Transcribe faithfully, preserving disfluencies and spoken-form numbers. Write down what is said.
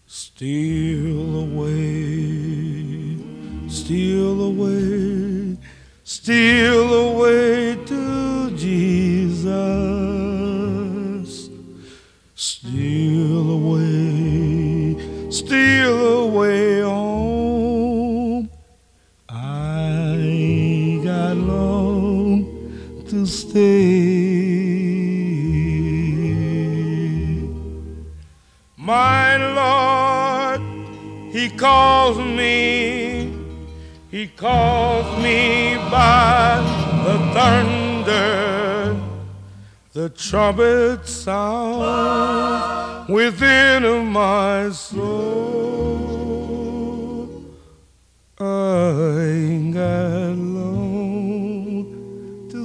Steal away, steal away, steal away to Jesus. Steal away, steal away home. I ain't got long to stay. My Lord, He calls me, He calls me by the thunder, the trumpet sound within my soul. I ain't got